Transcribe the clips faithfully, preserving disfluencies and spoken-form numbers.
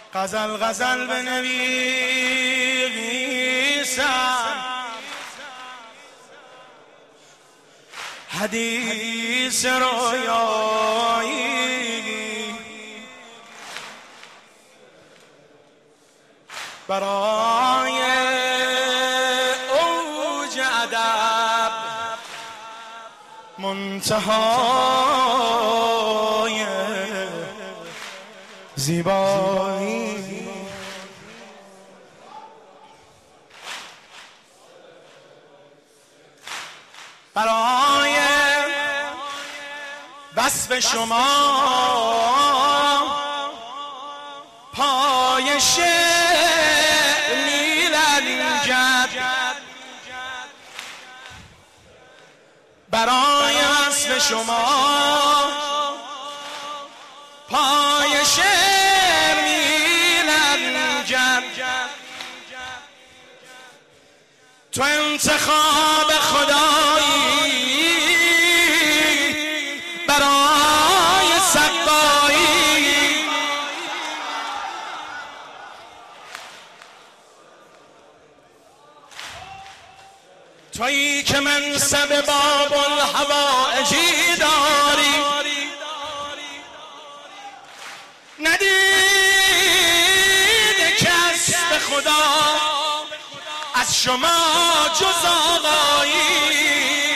غزل غزل بنویسم، حدیث رویایی برای اوج ادب، منتهای زیبایی. برای وصف شما پای شعر می‌لنجد، برای وصف شما پای شعر می‌لنجد. تو انتخاب خدایی برای سقایی، تویی که منصب باب الحوائجی داری، ندیده کس به خدا از شما جز آقایی.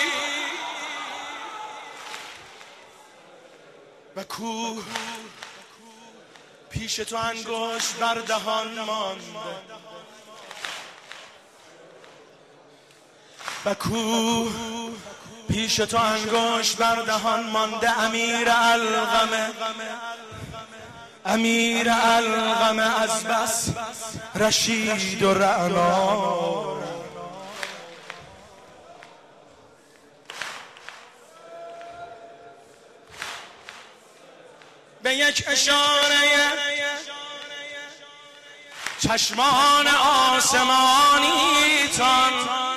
و کو پیش تو انگشت بر دهان مانده، و کو پیش تو انگشت بر دهان مانده. امیر الغمه امیر الغمه از بس رشید و رعنا، به یک اشاره چشمان آسمانیتان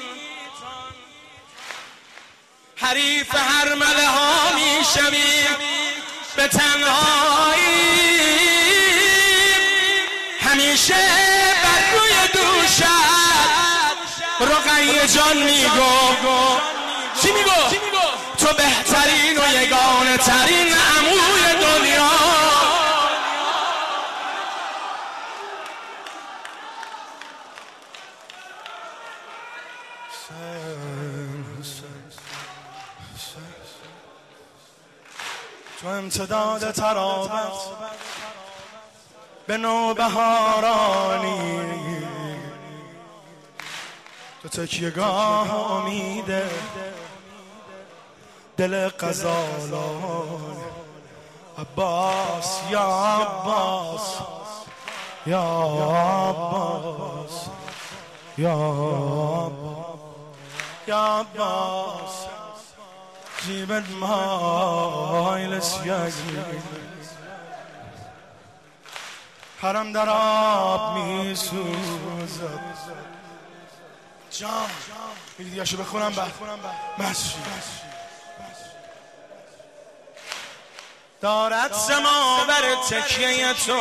حریف هر مله ها می شوید به تنهایی. همیشه بر روی دوشت رقیه جان میگو، چی میگو؟ تو بهترین و یگانه ترین عموی دنیا. تو امتداد ترابط به نوبهارانی، تو تکیهگاه امیده دل غزالان. عباس یا عباس یا عباس یا عباس یا عباس جیبت مایل سیاگی، حرم در آب می سوزد. جان میگه دیگه بخونم بعد مسجد دارد سماور تکیه تو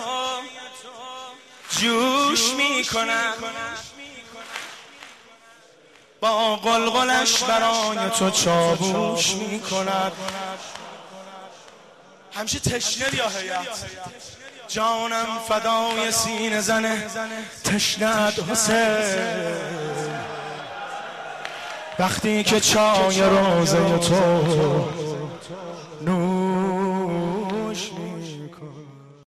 جوش می کند، با قلقلش برای تو چابوش می کند. همیشه تشنه بیا هیات، جانم فدای سینه زنه تشنه‌ات حسین. وقتی که چای روزه تو نور